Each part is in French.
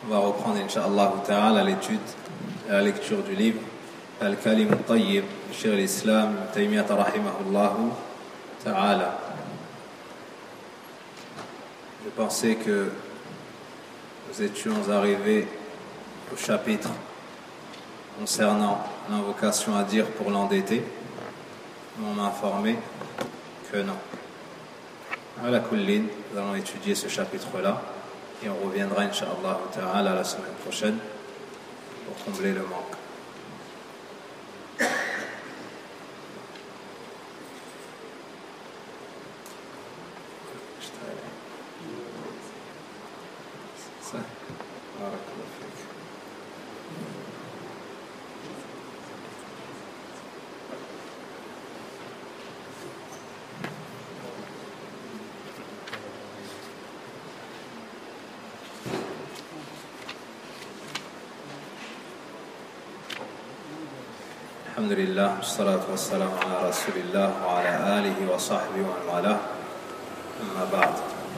On va reprendre, Inch'Allah ta'ala, l'étude et la lecture du livre Al-Kalim al-Tayyib, Cheikh al-Islam, Ibn Taymiyyah rahimahullah ta'ala. Je pensais que nous étions arrivés au chapitre concernant l'invocation à dire pour l'endetté. On m'a informé que non. À la kullin, nous allons étudier ce chapitre-là et on reviendra, Inch'Allah ta'ala, la semaine prochaine pour combler le manque. Alhamdulillah, wassalatu wassalamu ala rasulillah wa ala alihi wa sahbihi wa ala amma ba'd.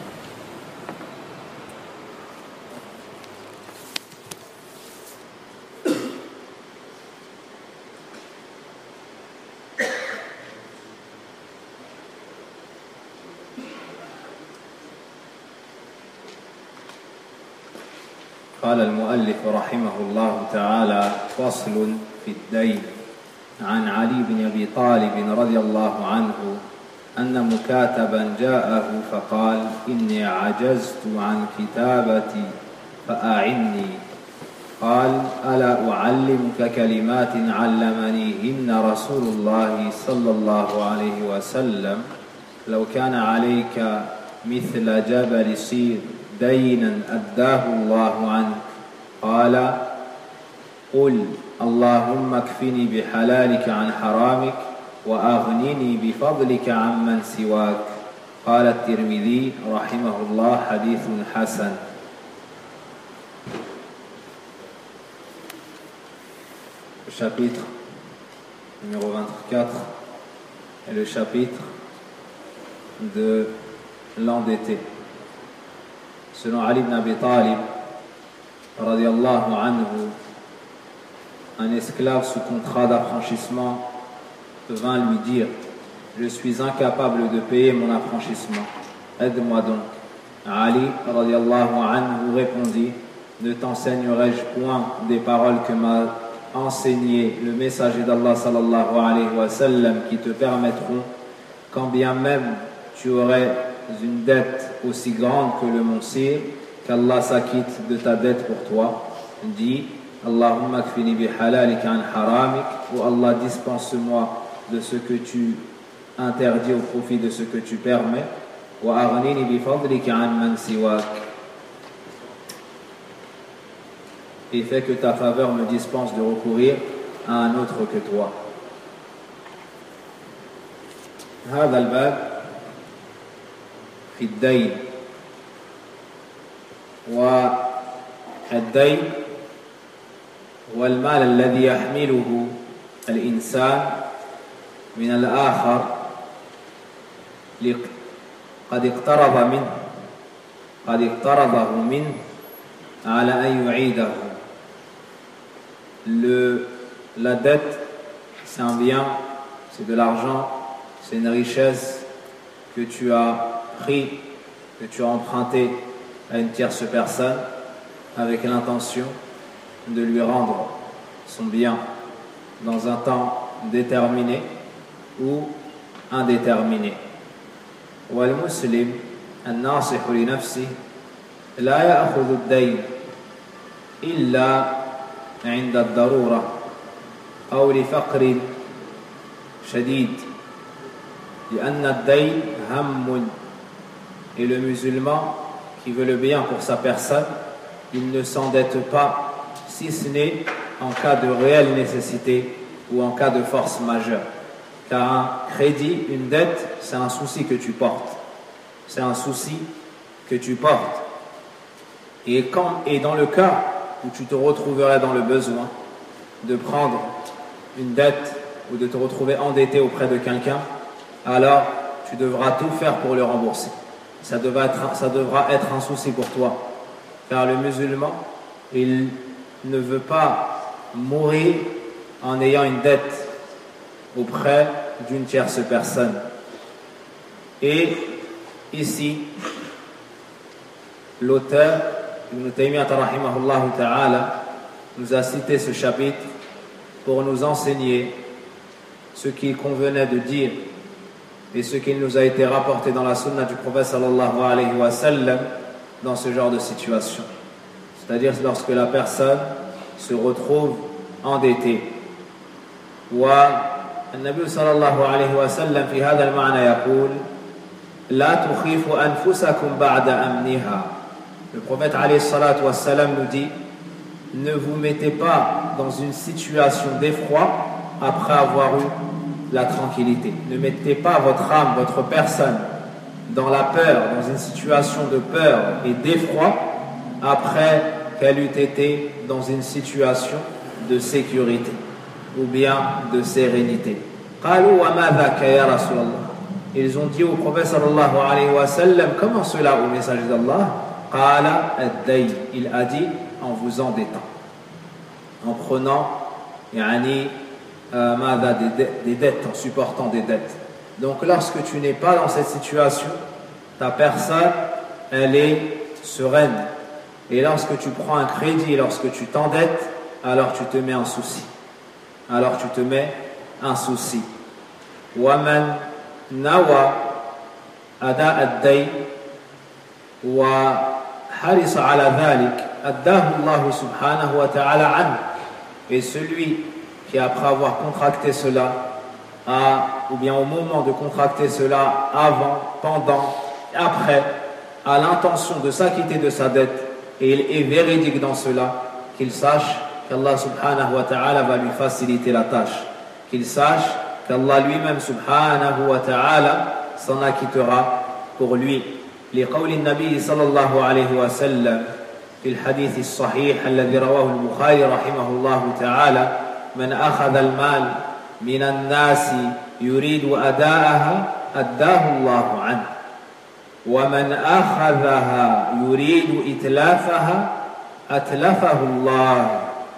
قال المؤلف رحمه الله تعالى: فصل في الدين. عن علي بن أبي طالب رضي الله عنه أن مكاتبا جاءه فقال: إني عجزت عن كتابتي فأعني. قال: ألا أعلمك كلمات علمنيهن رسول الله صلى الله عليه وسلم لو كان عليك مثل جبل صير دينا أداه الله عنك. قال: قل اللهم اكفني بحلالك عن حرامك وأغنني بفضلك عمن سواك. قال الترمذي رحمه الله: حديث حسن. Le chapitre numéro 24 est le chapitre de l'endetté. Selon Ali ibn Abi Talib radiyallahu anhu, un esclave sous contrat d'affranchissement vint lui dire: je suis incapable de payer mon affranchissement, aide-moi donc. Ali radiyallahu anhu répondit: ne t'enseignerai-je point des paroles que m'a enseigné le messager d'Allah sallallahu alayhi wa sallam, qui te permettront, quand bien même tu aurais une dette aussi grande que le mont Sir, qu'Allah s'acquitte de ta dette pour toi. Dis: Allahumma kfini bi halalika an haramik, ou Allah, dispense-moi de ce que tu interdis au profit de ce que tu permets. Wa aghnini bi fadlika an man siwak, et fais que ta faveur me dispense de recourir à un autre que toi. هذا الباب في الدين. والدين هو المال الذي يحمله الإنسان من الآخر قد اقترضه منه على أن يعيده. La dette, c'est un bien, c'est de l'argent, c'est une richesse que tu as pris, que tu as emprunté à une tierce personne avec l'intention de lui rendre son bien dans un temps déterminé ou indéterminé. والمسلم الناصح لنفسه لا يأخذ الدين إلا عند الضرورة أو لفقر شديد لأن الدين هم. Et le musulman qui veut le bien pour sa personne, il ne s'endette pas, si ce n'est en cas de réelle nécessité ou en cas de force majeure. Car un crédit, une dette, c'est un souci que tu portes. C'est un souci que tu portes. Et dans le cas où tu te retrouverais dans le besoin de prendre une dette ou de te retrouver endetté auprès de quelqu'un, alors tu devras tout faire pour le rembourser. Ça devra être un souci pour toi. Car le musulman, il ne veut pas mourir en ayant une dette auprès d'une tierce personne. Et ici, l'auteur, Ibn Taymiyyah rahimahullah ta'ala, nous a cité ce chapitre pour nous enseigner ce qu'il convenait de dire et ce qui nous a été rapporté dans la sunna du prophète sallallahu alayhi wa sallam dans ce genre de situation. C'est-à-dire lorsque la personne se retrouve endettée. والنبي صلى الله عليه وسلم في هذا المعنى يقول لا تخيفوا أنفسكم بعد أمنها. Le prophète alayhi salatu wa salam nous dit: ne vous mettez pas dans une situation d'effroi après avoir eu la tranquillité. Ne mettez pas votre âme, votre personne dans la peur, dans une situation de peur et d'effroi après qu'elle eût été dans une situation de sécurité ou bien de sérénité. Ils ont dit au prophète sallallahu alayhi wa sallam: comment cela, au messager d'Allah? Il a dit: en vous endettant, en prenant des dettes, en supportant des dettes. Donc lorsque tu n'es pas dans cette situation, ta personne, elle est sereine. Et lorsque tu prends un crédit, lorsque tu t'endettes, alors tu te mets en souci. Alors tu te mets en souci. وَمَنْ نَوَى أَدَاءَ الدَّيْنِ وَحَرِصَ عَلَى ذَلِكَ أَدَّاهُ اللَّهُ سُبْحَانَهُ وَتَعَالَى عَنْهُ. Et celui qui, après avoir contracté cela, ou bien au moment de contracter cela, avant, pendant, après, a l'intention de s'acquitter de sa dette, et il est véridique dans cela, qu'il sache qu'Allah subhanahu wa ta'ala va lui faciliter la tâche, qu'il sache qu'Allah lui-même subhanahu wa ta'ala s'en acquittera pour lui. لقول النبي صلى الله عليه وسلم في الحديث الصحيح الذي رواه البخاري رحمه الله تعالى: من أخذ المال من الناس يريد أداءها أداه الله عنه ومن أخذها يريد إتلافها أتلفه الله.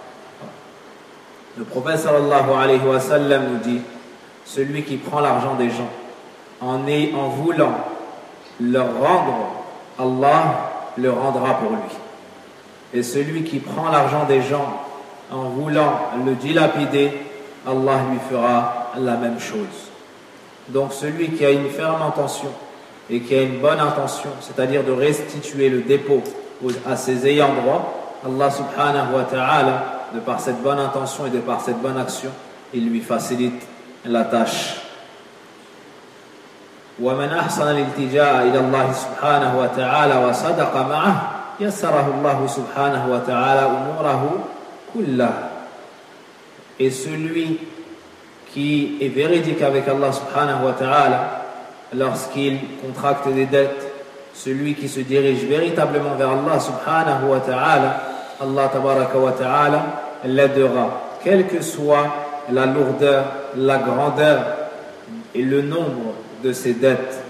Le prophète sallallahu alayhi wa sallam nous dit: celui qui prend l'argent des gens en voulant leur rendre, Allah le rendra pour lui. Et celui qui prend l'argent des gens en voulant le dilapider, Allah lui fera la même chose. Donc celui qui a une ferme intention et qui a une bonne intention, c'est-à-dire de restituer le dépôt à ses ayants droit, Allah subhanahu wa ta'ala, de par cette bonne intention et de par cette bonne action, il lui facilite la tâche. ومن أحسن الالتجاء إلى الله سبحانه وتعالى وصدق معه يسره الله سبحانه وتعالى أموره كلها. Et celui qui est véridique avec Allah subhanahu wa ta'ala lorsqu'il contracte des dettes, celui qui se dirige véritablement vers Allah subhanahu wa ta'ala, Allah tabaraka wa ta'ala l'aidera, quelle que soit la lourdeur, la grandeur et le nombre de ses dettes.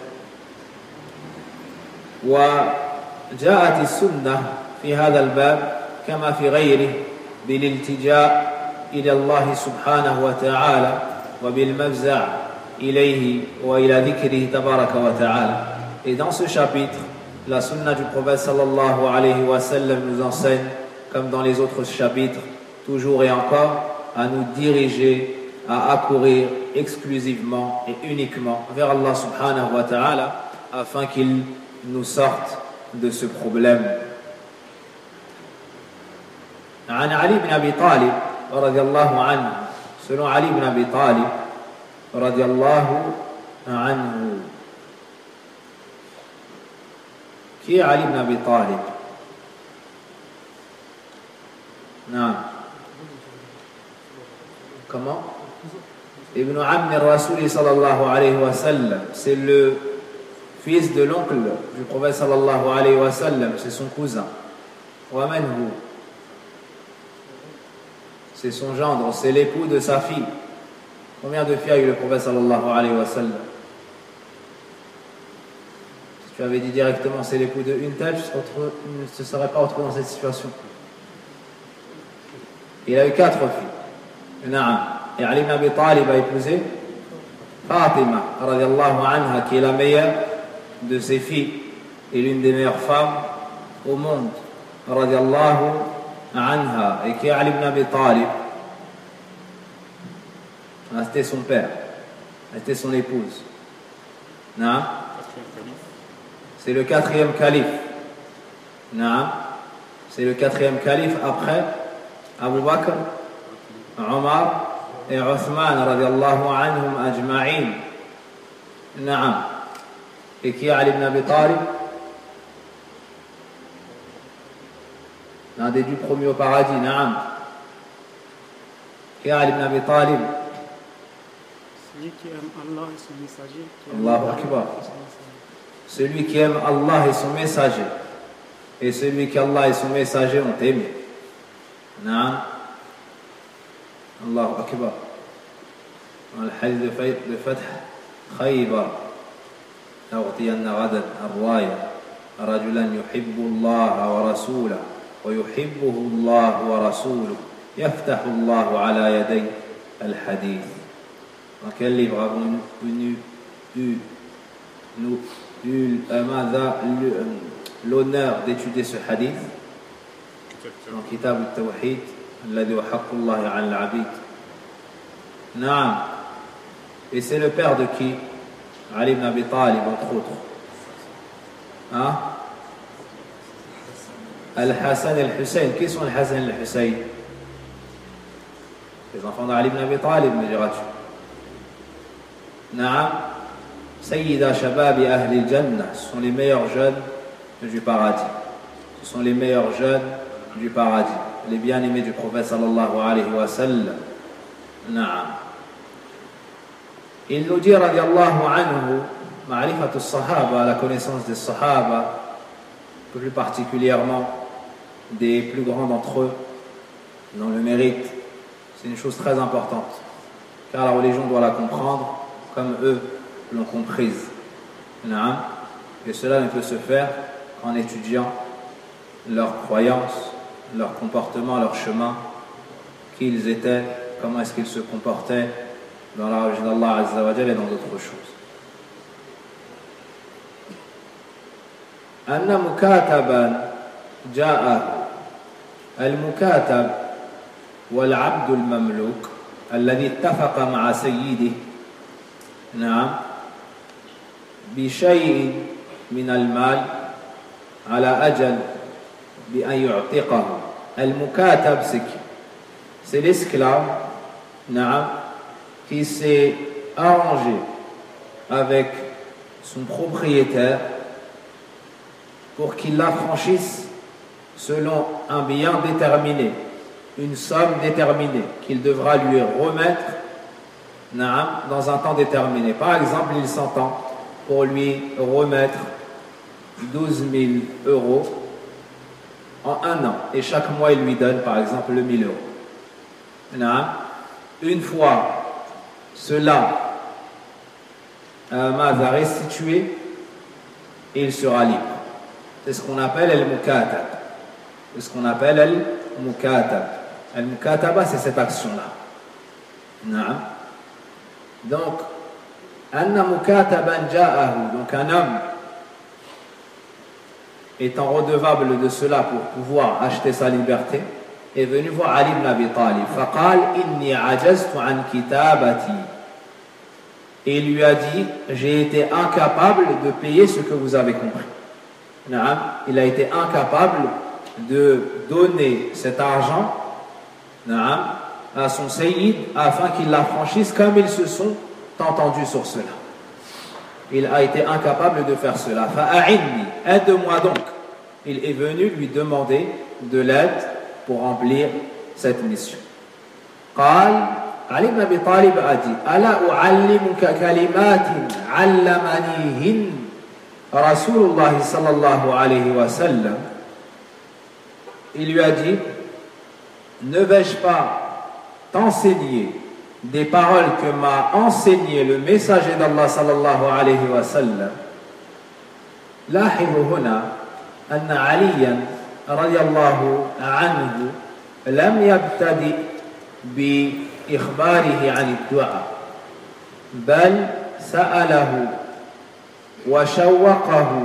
وجاءت السنة في هذا الباب كما في غيره بالالتجاء إلى الله سبحانه وتعالى وبالمفزع إليه وإلى ذكره تبارك وتعالى. Et dans ce chapitre, la sunna du prophète sallallahu alayhi wa sallam nous enseigne, comme dans les autres chapitres, toujours et encore, à nous diriger, à accourir exclusivement et uniquement vers Allah subhanahu wa ta'ala afin qu'il nous sorte de ce problème. عن علي بن أبي طالب رضي الله عنه, selon Ali ibn Abi Talib رضي الله عنه. Qui est Ali ibn Abi Talib? Non. Comment? Ibn Ammi Rasuli sallallahu alayhi wa sallam, c'est le fils de l'oncle du prophète sallallahu alayhi wa sallam, c'est son cousin. Wa man hu, c'est son gendre, c'est l'époux de sa fille. Combien de filles a eu le prophète sallallahu alayhi wa sallam? Si tu avais dit directement c'est l'époux de une telle, tu ne te serais pas retrouvé dans cette situation. Il a eu 4 filles. Et Ali ibn Abi Talib a épousé Fatima, radiallahu anha, qui est la meilleure de ses filles et l'une des meilleures femmes au monde, radiallahu anha. Et qui est Ali ibn Abi Talib? C'était son père, c'était son épouse. C'est le 4e calife. C'est le 4e calife après Abu Bakr, Omar et Uthman radiallahu anhum ajma'in. Et qui est Ali ibn Abi Talib? L'un des 2 premiers au paradis. Qui est Ali ibn Abi Talib? Celui qui aime Allah et son messager. Allahu Akbar. Celui qui aime Allah et son messager. Et celui qui Allah et son messager ont aimé. Allahu Akbar. Dans le hadith de Fath Khaybar, لأعطين غدا الراية رجلا يحب الله ورسوله ويحبه الله ورسوله يفتح الله على يدي الحديث. Dans quel livre avons-nous eu l'honneur d'étudier ce hadith? Dans Kitab al-Tawhid, الذي هو حق الله على العبيد. Et c'est le père de qui? Ali ibn Abi Talib, entre autres. Al-Hassan et Al-Hussein. Qui sont Al-Hassan et Al-Hussein? Les enfants d'Ali ibn Abi Talib, me diras-tu. Sayyida Shababi Ahli al-Jannah. Ce sont les meilleurs jeunes du paradis. Ce sont les meilleurs jeunes du paradis. Les bien-aimés du prophète sallallahu alayhi wa sallam. Il nous dit, radiallahu anhu, ma'rifat al-sahaba, la connaissance des sahaba, plus particulièrement des plus grands d'entre eux, dans le mérite, c'est une chose très importante, car la religion doit la comprendre comme eux l'ont comprise. Et cela ne peut se faire qu'en étudiant leurs croyances, leur comportement, leur chemin, qui ils étaient, comment est-ce qu'ils se comportaient dans la religion d'Allah Azza wa Jalla et dans d'autres choses. أن مكاتبا جاء المكاتب والعبد المملوك الذي اتفق مع سيده بشيء من المال على أجل بأن يعتقه. المكاتب c'est l'esclave qui s'est arrangé avec son propriétaire pour qu'il l'affranchisse selon un bien déterminé, une somme déterminée qu'il devra lui remettre dans un temps déterminé. Par exemple, il s'entend pour lui remettre 12 000 euros en un an, et chaque mois il lui donne par exemple 1 000 euros. Une fois cela va restituer, et il sera libre. C'est ce qu'on appelle al-mukatab. C'est ce qu'on appelle al-mukatab. Al-mukataba, c'est cette action-là. Donc, anna mukataban ja'ahu, donc un homme étant redevable de cela pour pouvoir acheter sa liberté, est venu voir Ali ibn Abi Talib. Faqal inni ajaztu an kitabati. Et il lui a dit, j'ai été incapable de payer ce que vous avez compris. Il a été incapable de donner cet argent à son sayyid afin qu'il l'affranchisse comme ils se sont entendus sur cela. Il a été incapable de faire cela. Fa'a'inni, aide-moi donc. Il est venu lui demander de l'aide pour remplir cette mission. قال علي بن أبي طالب أدي ألا أعلمك كلمات علمنيهن رسول الله صلى الله عليه وسلم. Il lui a dit, ne vais-je pas t'enseigner des paroles que m'a enseigné le messager d'Allah صلى الله عليه وسلم. لاحظوا هنا أن عليا رضي الله عنه لم يبتدئ بإخباره عن الدعاء بل سأله وشوقه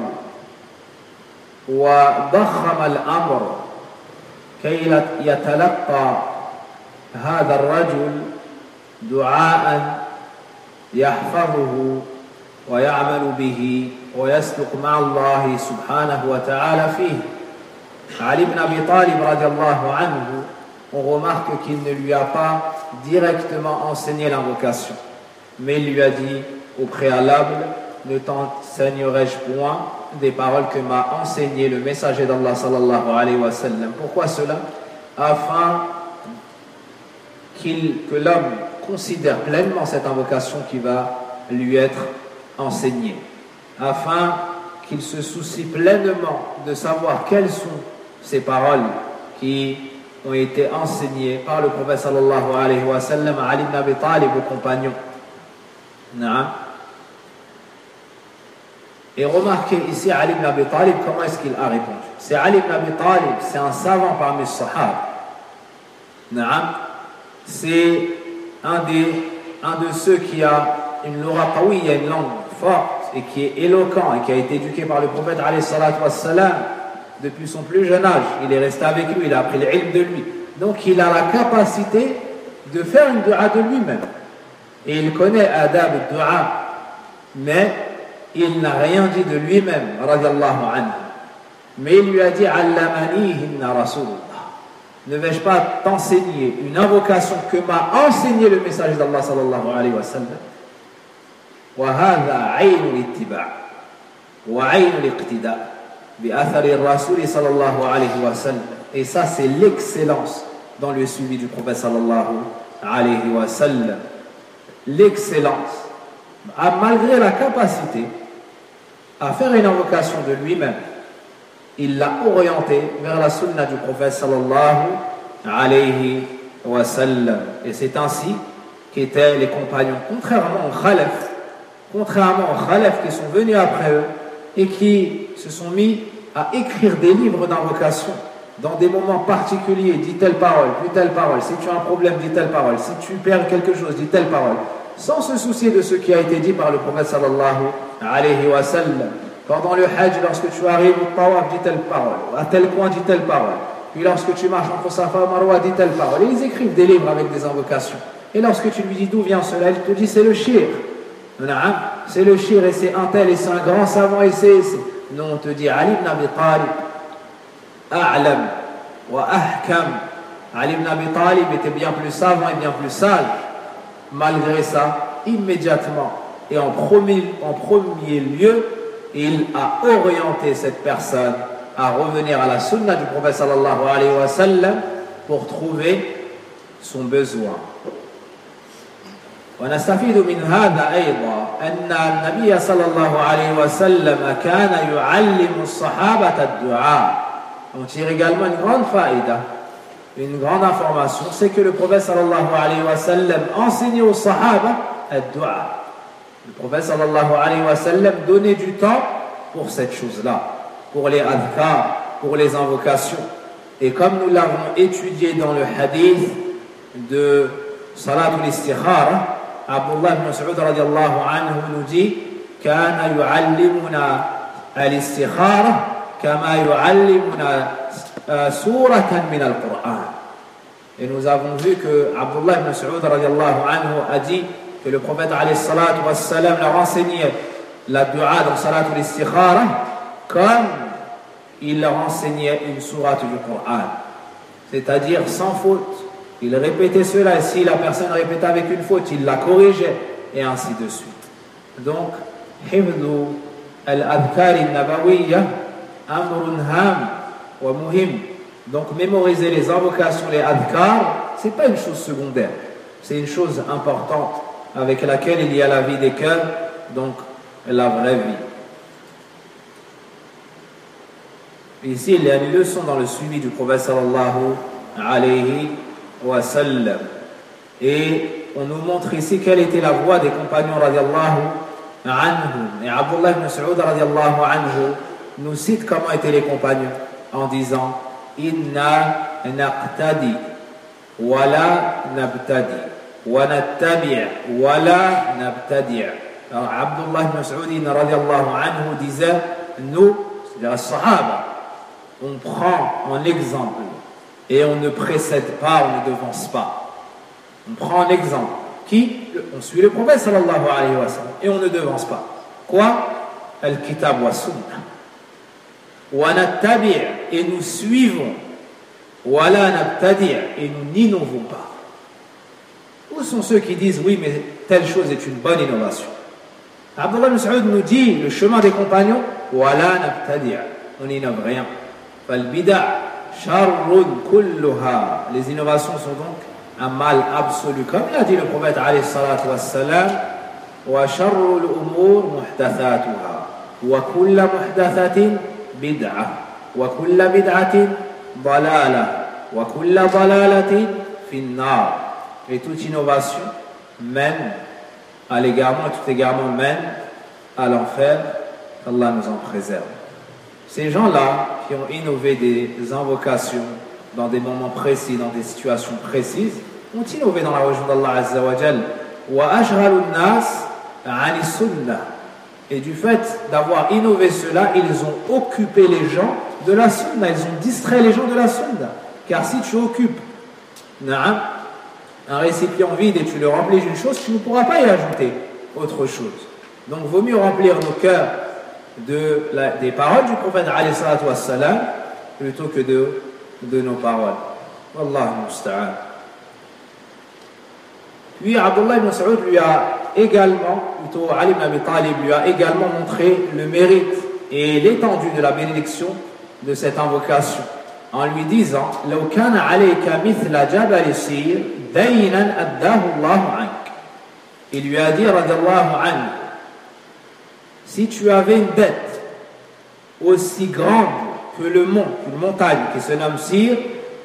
وضخم الأمر كي يتلقى هذا الرجل دعاء يحفظه ويعمل به ويسلك مع الله سبحانه وتعالى فيه. Ali ibn Abi Talib radiallahu anhu, on remarque qu'il ne lui a pas directement enseigné l'invocation, mais il lui a dit au préalable: ne t'enseignerai-je point des paroles que m'a enseigné le messager d'Allah sallallahu alayhi wa sallam. Pourquoi cela? Afin que l'homme considère pleinement cette invocation qui va lui être enseignée, afin qu'il se soucie pleinement de savoir quelles sont ces paroles qui ont été enseignées par le prophète sallallahu alayhi wa sallam à Ali ibn Abi Talib, au compagnon. Et remarquez ici Ali ibn Abi Talib, comment est-ce qu'il a répondu. C'est Ali ibn Abi Talib, c'est un savant parmi les sahaba. C'est un de ceux qui a une lugha qawiyya, une langue forte et qui est éloquent et qui a été éduqué par le prophète alayhi salatu wassalam depuis son plus jeune âge. Il est resté avec lui, il a appris l'ilm de lui. Donc il a la capacité de faire une dua de lui-même. Et il connaît adab dua, mais il n'a rien dit de lui-même, radiallahu anhu. Mais il lui a dit: Allamanihinna Rasulullah. Ne vais-je pas t'enseigner une invocation que m'a enseigné le messager d'Allah sallallahu alayhi wa sallam? Wa hadha aynu l'ittiba' wa aynu l'iqtida' bi athari ar-rasul sallallahu alayhi wa sallam. Et ça, c'est l'excellence dans le suivi du prophète sallallahu alayhi wa sallam. L'excellence, malgré la capacité à faire une invocation de lui-même, il l'a orienté vers la sunna du prophète sallallahu alayhi wa sallam. Et c'est ainsi qu'étaient les compagnons, contrairement aux khalaf qui sont venus après eux et qui se sont mis à écrire des livres d'invocation dans des moments particuliers. Dis telle parole, puis telle parole. Si tu as un problème, dis telle parole. Si tu perds quelque chose, dis telle parole. Sans se soucier de ce qui a été dit par le prophète sallallahu alayhi wa sallam. Pendant le hajj, lorsque tu arrives au tawaf, dis telle parole. À tel point, dis telle parole. Puis lorsque tu marches entre Safa et Marwa, dis telle parole. Et ils écrivent des livres avec des invocations. Et lorsque tu lui dis d'où vient cela, il te dit: c'est le shir. C'est le shir et c'est un tel et c'est un grand savant et c'est. Non, on te dit Ali ibn Abi Talib, a'lam wa ahkam. Ali ibn Abi Talib était bien plus savant et bien plus sage. Malgré ça, immédiatement et en premier lieu, il a orienté cette personne à revenir à la sunna du prophète sallallahu alayhi wa sallam pour trouver son besoin. ونستفيد من هذا أيضا أن النبي صلى الله عليه وسلم كان يعلم الصحابة الدعاء. On tire également une grande faïda, une grande information, c'est que le prophète sallallahu alayhi wa sallam enseignait aux sahaba ad-du'a. Le prophète sallallahu alayhi wa sallam donnait du temps pour cette chose-là, pour les adhkar, pour les invocations. Et comme nous l'avons étudié dans le hadith de Salatul Istikhara, Abdullah ibn Mas'ud radiallahu anhu nous dit: Kana yu'allimuna al-istikhara kama yu'allimuna suratan min al-Qur'an. Et nous avons vu que Abdullah ibn Mas'ud radiallahu anhu a dit que le prophète alayhi salatu wassalam leur enseignait la dua dans Salatul Istikhara comme il leur enseignait une sourate du Coran, c'est-à-dire sans faute. Il répétait cela et si la personne répétait avec une faute, il la corrigeait et ainsi de suite. Donc, hifdhu al-adhkar al-nabawiyya amrun ham wa muhim. Donc, mémoriser les invocations, les adhkar, c'est pas une chose secondaire, c'est une chose importante avec laquelle il y a la vie des cœurs, donc la vraie vie. Ici, il y a une leçon dans le suivi du prophète sallallahu alayhi wa sallam. Et on nous montre ici quelle était la voie des compagnons radiallahu anhum. Et Abdullah ibn Mas'ud radiallahu anhu nous cite comment étaient les compagnons en disant: Inna naqtadi ولا نبتدع ونتبع ولا نبتدع. Alors Abdullah ibn Mas'ud radiallahu anhu disait, nous, c'est-à-dire les Sahaba, on prend en exemple et on ne précède pas, on ne devance pas. On prend un exemple. Qui? On suit le prophète sallallahu alayhi wa sallam et on ne devance pas. Quoi? Al-Kitab wa Sunnah. Wa nattabi' et nous suivons. Wa la nabtadi' et nous n'innovons pas. Où sont ceux qui disent oui, mais telle chose est une bonne innovation? Abdullah ibn Mas'ud nous dit le chemin des compagnons, wa la nabtadi', on n'innove rien. Fal bid'a sharrun kulluha. Les innovations sont donc un mal absolu, comme l'a dit le prophète alayhi salatu wassalam, wa sharrul umur muhdathatuha wa kullu muhdathatin bid'ah wa kullu bid'atin dalalah wa kullu dalalatin fin-nar. Et toute innovation mène à l'égarement, tout égarement mène à l'enfer. Allah nous en préserve. Ces gens-là qui ont innové des invocations dans des moments précis, dans des situations précises, ont innové dans la religion d'Allah Azza wa Jal. Wa ashghalu an-nas 'ani sunnah. Et du fait d'avoir innové cela, ils ont occupé les gens de la sunna, ils ont distrait les gens de la sunna. Car si tu occupes un récipient vide et tu le remplis d'une chose, tu ne pourras pas y ajouter autre chose. Donc vaut mieux remplir nos cœurs des paroles du prophète alayhi salatu wassalam plutôt que de nos paroles. Wallahu musta'an. Puis Abdullah ibn Mas'ud lui a également, plutôt Ali ibn Abi Talib lui a également montré le mérite et l'étendue de la bénédiction de cette invocation en lui disant لو كان عليك مثل جبل سير دينا أداه الله عنك. Il lui a dit radiyallahu anhu, si tu avais une dette aussi grande que le mont, une montagne qui se nomme Sir,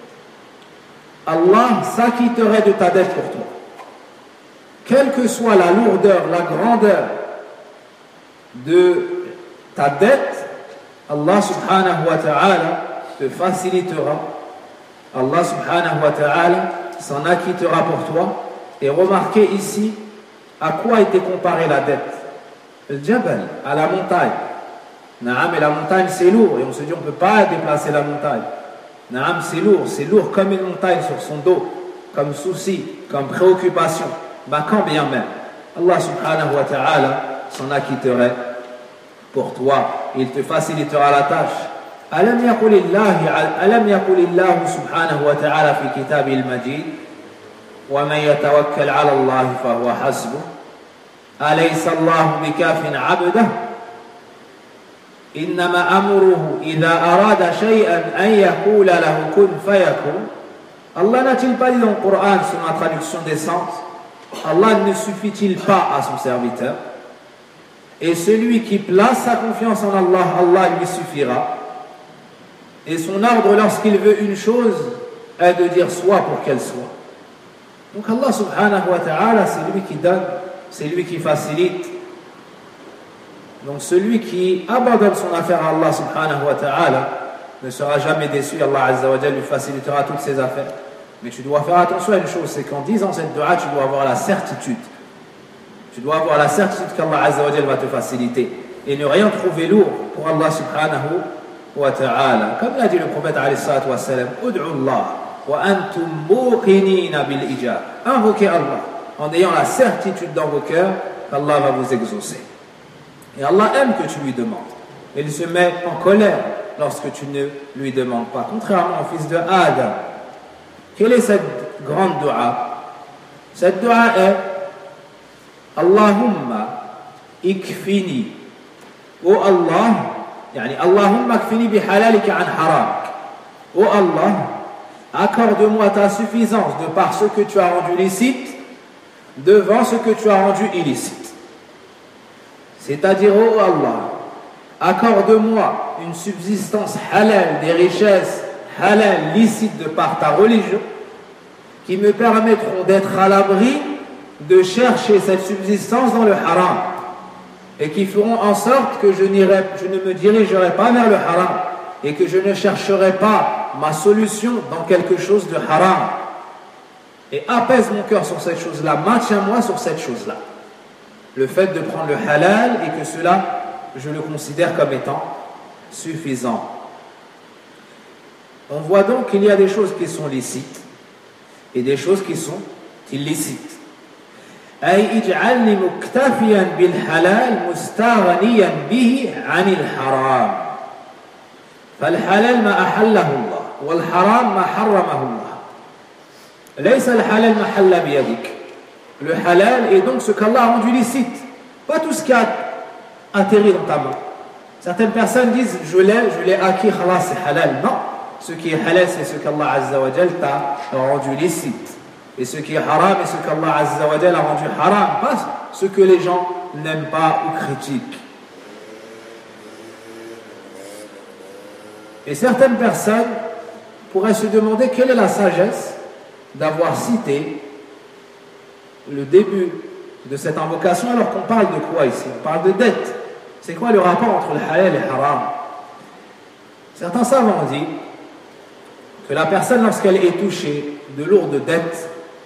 Allah s'acquitterait de ta dette pour toi. Quelle que soit la lourdeur, la grandeur de ta dette, Allah subhanahu wa ta'ala te facilitera. Allah subhanahu wa ta'ala s'en acquittera pour toi. Et remarquez ici à quoi était comparée la dette. Le Jabal, à la montagne. Naam, et la montagne c'est lourd, et on se dit on ne peut pas déplacer la montagne. Naam, c'est lourd comme une montagne sur son dos, comme souci, comme préoccupation. Ben, quand bien même, Allah subhanahu wa ta'ala s'en acquitterait pour toi, il te facilitera la tâche. ألم يقل الله سبحانه وتعالى في كتابه المجيد ومن يتوكل على الله فهو حسبه أليس الله بكاف عبده إنما أمره إذا أراد شيئا أن يقول له كن فيكون. Allah n'a-t-il pas dit dans le Coran, sur ma traduction décente, Allah ne suffit-il pas à son serviteur? Et celui qui place sa confiance en Allah, Allah lui suffira. Et son ordre lorsqu'il veut une chose est de dire soit pour qu'elle soit. Donc Allah subhanahu wa ta'ala, c'est lui qui donne, c'est lui qui facilite. Donc celui qui abandonne son affaire à Allah subhanahu wa ta'ala ne sera jamais déçu. Allah azza wa jalla lui facilitera toutes ses affaires. Mais tu dois faire attention à une chose, c'est qu'en disant cette dua, tu dois avoir la certitude. Tu dois avoir la certitude qu'Allah azza wa jalla va te faciliter. Et ne rien trouver lourd pour Allah subhanahu wa ta'ala. Comme l'a dit le prophète alayhi salatu wa salam, Ud'u Allah wa antum muqinina bil ijab. Invoquez Allah en ayant la certitude dans vos cœurs qu'Allah va vous exaucer. Et Allah aime que tu lui demandes. Il se met en colère lorsque tu ne lui demandes pas. Contrairement au fils de Adam. Quelle est cette grande dua? Cette dua est Allahumma ikfini. Oh Allah, yani Allahumma ikfini bi halalika an haramik. Oh Allah, accorde-moi ta suffisance de par ce que tu as rendu licite devant ce que tu as rendu illicite. C'est-à-dire, oh Allah, accorde-moi une subsistance halal, des richesses halal, licites de par ta religion, qui me permettront d'être à l'abri de chercher cette subsistance dans le haram, et qui feront en sorte que je ne me dirigerai pas vers le haram, et que je ne chercherai pas ma solution dans quelque chose de haram. et apaise mon cœur sur cette chose-là, maintiens-moi sur cette chose-là. Le fait de prendre le halal et que cela, je le considère comme étant suffisant. On voit donc qu'il y a des choses qui sont licites et des choses qui sont illicites. أي اجعلني مكتفيا بالحلال مستغنيا به عن الحرام. فالحلال ما أحله الله والحرام ما حرمه الله. ليس الحلال ما حل بيدك. Le halal est donc ce qu'Allah a rendu licite, pas tout ce qui a atterri dans ta main. Certaines personnes disent je l'ai acquis, khalas, c'est halal. Non, ce qui est halal c'est ce qu'Allah Azza wa Jal t'a rendu licite. Et ce qui est haram est ce qu'Allah Azza wa Jal a rendu haram, pas ce que les gens n'aiment pas ou critiquent. Et certaines personnes pourraient se demander quelle est la sagesse d'avoir cité le début de cette invocation alors qu'on parle de quoi ici? On parle de dette. C'est quoi le rapport entre le halal et le haram? Certains savants ont dit que la personne, lorsqu'elle est touchée de lourdes dettes,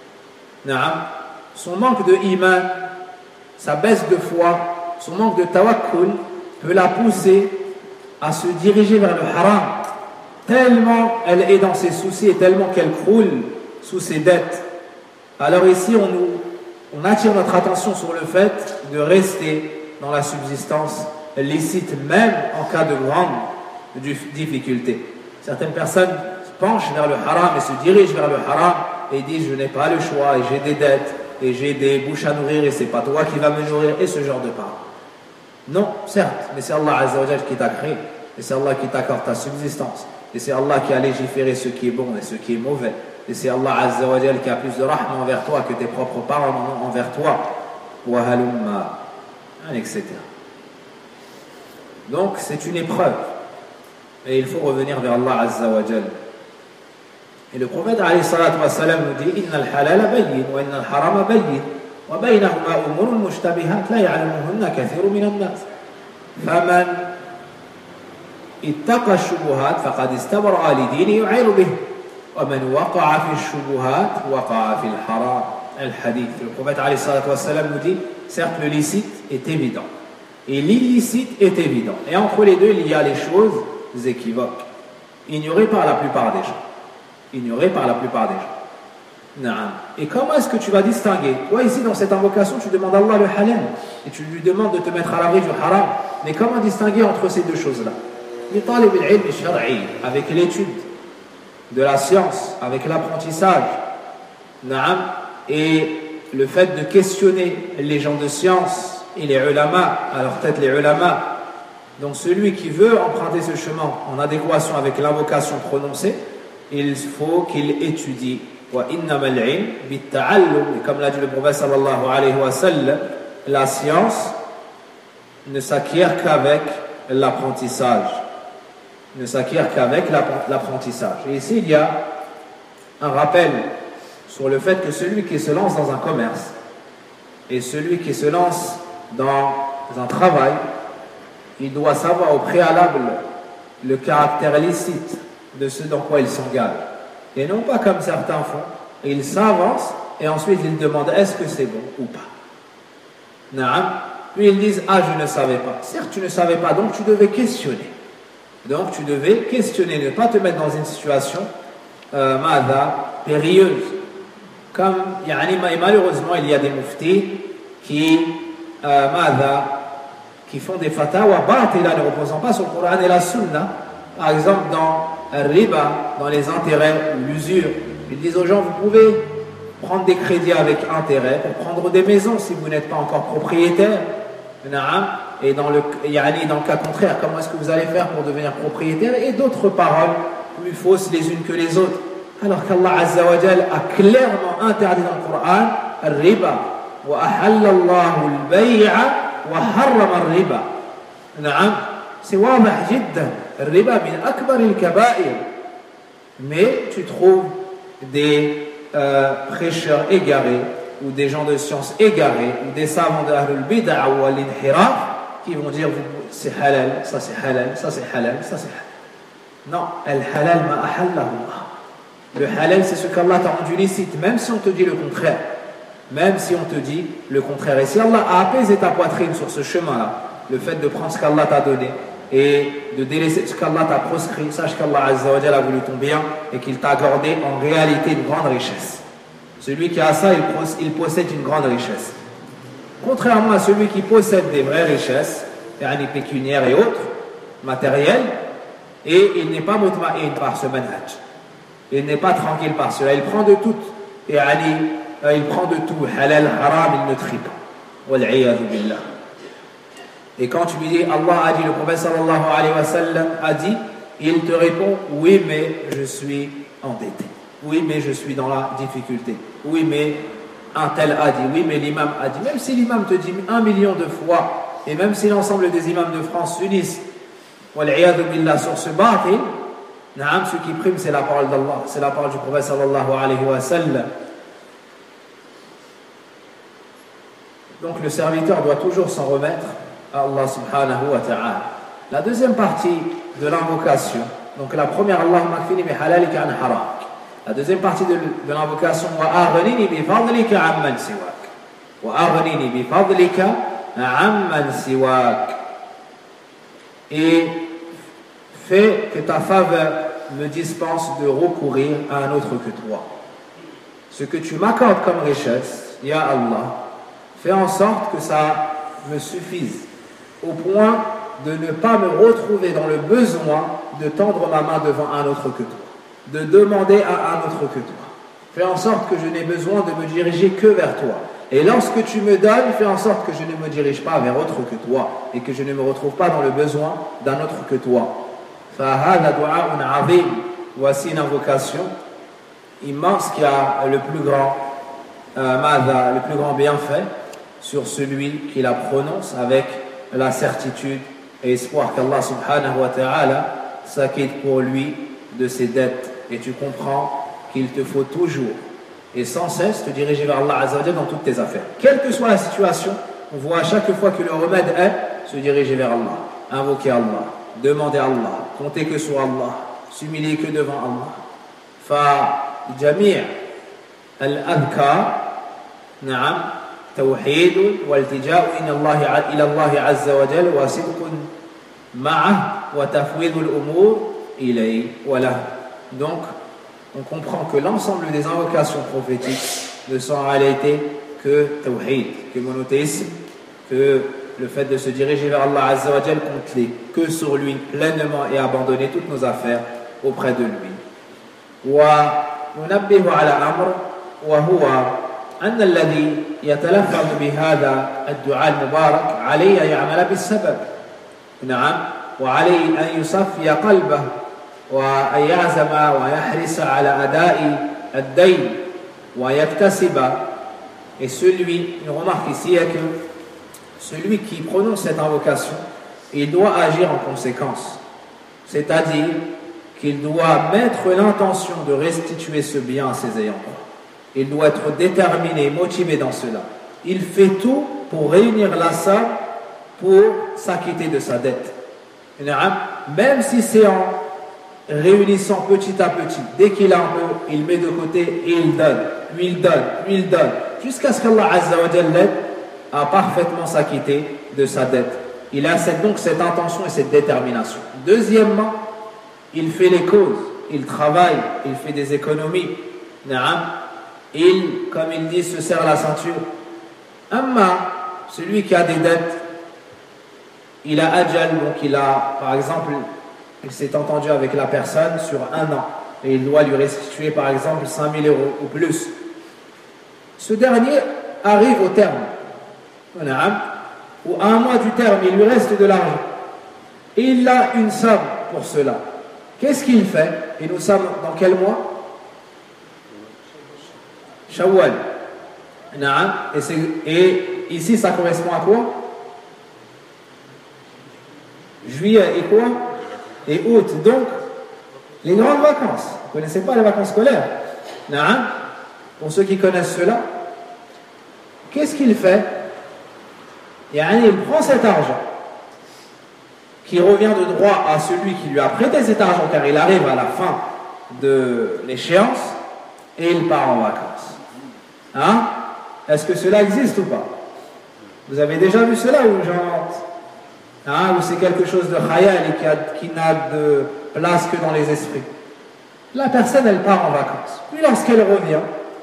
son manque de iman, sa baisse de foi, son manque de tawakkul peut la pousser à se diriger vers le haram, tellement elle est dans ses soucis et tellement qu'elle croule sous ses dettes. Alors ici, on attire notre attention sur le fait de rester dans la subsistance licite, même en cas de grande difficulté. Certaines personnes se penchent vers le haram et se dirigent vers le haram et disent je n'ai pas le choix et j'ai des dettes et j'ai des bouches à nourrir et c'est pas toi qui vas me nourrir et ce genre de paroles. Non, certes, mais c'est Allah Azza wa Jal qui t'a créé et c'est Allah qui t'accorde ta subsistance et c'est Allah qui a légiféré ce qui est bon et ce qui est mauvais. Et c'est Allah Azza wa Jal qui a plus de rahma envers toi que tes propres parents envers toi. Wa halumma, etc. Donc c'est une épreuve. Et il faut revenir vers Allah Azza wa Jal. Et le prophète alayhi salatu wa salam nous dit Inna al-halala bayyin wa inna al-harama bayyin wa baynahuma umurun mushtabihat la ya'lamuhunna kathiru min an-nas. Faman ittaqa ash-shubuhat faqad istabra'a li dinihi wa 'irdihi. ومن وقع في الشبهات وقع في الحرام. الحديث. Le prophète alayhi salatu wa salam nous dit certes le licite est évident et l'illicite est évident et entre les deux il y a les choses équivoques ignorées par la plupart des gens. Et comment est-ce que tu vas distinguer? Toi ici dans cette invocation tu demandes à Allah le halal et tu lui demandes de te mettre à l'abri du haram, mais comment distinguer entre ces deux choses-là? Avec l'étude de la science, avec l'apprentissage, et le fait de questionner les gens de science et les ulama, à leur tête les ulama. Donc celui qui veut emprunter ce chemin en adéquation avec l'invocation prononcée, il faut qu'il étudie. Et comme l'a dit le prophète sallallahu alayhi wa sallam, la science ne s'acquiert qu'avec l'apprentissage. Et ici, il y a un rappel sur le fait que celui qui se lance dans un commerce et celui qui se lance dans un travail, il doit savoir au préalable le caractère licite de ce dans quoi il s'engage. Et non pas comme certains font, ils s'avancent et ensuite ils demandent est-ce que c'est bon ou pas. Puis ils disent ah je ne savais pas. Certes tu ne savais pas, donc tu devais questionner. Ne pas te mettre dans une situation périlleuse. Comme, malheureusement, il y a des muftis qui font des fatwas batila ne reposant pas sur le Coran et la Sunna. Par exemple, dans le riba, dans les intérêts ou l'usure, ils disent aux gens vous pouvez prendre des crédits avec intérêt pour prendre des maisons si vous n'êtes pas encore propriétaire. Et dans le cas contraire, comment est-ce que vous allez faire pour devenir propriétaire? Et d'autres paroles plus fausses les unes que les autres. Alors qu'Allah Azza wa Jal a clairement interdit dans le Coran le riba. Wa ahalla Allahu al-bay'a wa harrama al-riba. C'est wadah jiddan. Le riba min akbar al-kaba'ir. Mais tu trouves des prêcheurs égarés ou des gens de science égarés ou des savants de Ahlul Bid'a ou al-Inhiraf qui vont dire c'est halal, ça c'est halal, ça c'est halal, ça c'est halal. Non, al-halal ma ahallahu Allah. Le halal, c'est ce qu'Allah t'a rendu licite, même si on te dit le contraire. Même si on te dit le contraire. Et si Allah a apaisé ta poitrine sur ce chemin-là, le fait de prendre ce qu'Allah t'a donné et de délaisser ce qu'Allah t'a proscrit, sache qu'Allah Azza wa Jalla a voulu ton bien et qu'il t'a accordé en réalité une grande richesse. Celui qui a ça, il possède une grande richesse. Contrairement à celui qui possède des vraies richesses, pécuniaires et autres, matérielles, et il n'est pas mutma'in par ce manhaj. Il n'est pas tranquille par cela. Il prend de tout. Et il prend de tout. Halal, haram, il ne trie pas. Wal'iyadhu billah. Et quand tu lui dis, Allah a dit, le prophète sallallahu alayhi wa sallam a dit, il te répond, oui, mais je suis endetté. Oui, mais je suis dans la difficulté. Oui, mais un tel a dit. Oui, mais l'imam a dit. Même si l'imam te dit 1 million de fois, et même si l'ensemble des imams de France s'unissent, wal'iyadhu billah, sur ce batil, ce qui prime, c'est la parole d'Allah, c'est la parole du prophète sallallahu alayhi wa sallam. Donc le serviteur doit toujours s'en remettre à Allah subhanahu wa ta'ala. La deuxième partie de l'invocation, donc la première, Allahumma kfini bi halalika an haramik. La deuxième partie de l'invocation, wa aghnini bi fadlika amman siwak. Wa aghnini bi fadlika amman siwak. Et fais que ta faveur me dispense de recourir à un autre que toi. Ce que tu m'accordes comme richesse, Ya Allah, fais en sorte que ça me suffise, au point de ne pas me retrouver dans le besoin de tendre ma main devant un autre que toi, de demander à un autre que toi. Fais en sorte que je n'ai besoin de me diriger que vers toi. Et lorsque tu me donnes, fais en sorte que je ne me dirige pas vers autre que toi et que je ne me retrouve pas dans le besoin d'un autre que toi. Voici une invocation immense qui a le plus grand bienfait sur celui qui la prononce avec la certitude et espoir qu'Allah subhanahu wa ta'ala s'acquitte pour lui de ses dettes. Et tu comprends qu'il te faut toujours et sans cesse te diriger vers Allah Azza wa Jalla dans toutes tes affaires. Quelle que soit la situation, on voit à chaque fois que le remède est se diriger vers Allah, invoquer Allah, demander à Allah, compter que sur Allah, s'humilier que devant Allah. فجميع الأذكار نعم توحيد والتجاء إلى الله عز وجل وصدق معه وتفويض الأمور إليه وله. Donc on comprend que l'ensemble des invocations prophétiques ne sont en réalité que tawhid, que monothéisme, que le fait de se diriger vers Allah Azza wa Jal, compter que sur lui pleinement et abandonner toutes nos affaires auprès de lui. وننبه على أمر وهو أن الذي يتلفظ بهذا الدعاء المبارك عليه أن يعمل بالسبب نعم وعليه أن يصفي قلبه وأن يعزم ويحرص على أداء الدين ويكتسب. Et celui, une remarque ici est que celui qui prononce cette invocation, il doit agir en conséquence, c'est-à-dire qu'il doit mettre l'intention de restituer ce bien à ses ayants droit. Il doit être déterminé, motivé dans cela. Il fait tout pour réunir la somme pour s'acquitter de sa dette. Même si c'est en réunissant petit à petit, dès qu'il a un peu, il met de côté et il donne, puis il donne, puis il donne, jusqu'à ce qu'Allah Azza wa Jalla l'aide à parfaitement s'acquitter de sa dette. Il a donc cette intention et cette détermination. Deuxièmement, il fait les causes, il travaille, il fait des économies. Il, comme il dit, se serre la ceinture. Celui qui a des dettes, il a ajal, donc il a, par exemple, il s'est entendu avec la personne sur 1 an et il doit lui restituer, par exemple, 5 000 € ou plus. Ce dernier arrive au terme, ou à 1 mois du terme, il lui reste de l'argent. Et il a une somme pour cela. Qu'est-ce qu'il fait? Et nous sommes dans quel mois? Shawwal. Et ici, ça correspond à quoi? Juillet et quoi? Et août. Donc, les grandes vacances. Vous ne connaissez pas les vacances scolaires? Pour ceux qui connaissent cela, qu'est-ce qu'il fait? Il prend cet argent qui revient de droit à celui qui lui a prêté cet argent, car il arrive à la fin de l'échéance et il part en vacances. Hein? Est-ce que cela existe ou pas? Vous avez déjà vu cela ou j'invente? Hein? Ou c'est quelque chose de khayal et qui n'a de place que dans les esprits? La personne, elle part en vacances. Puis lorsqu'elle revient,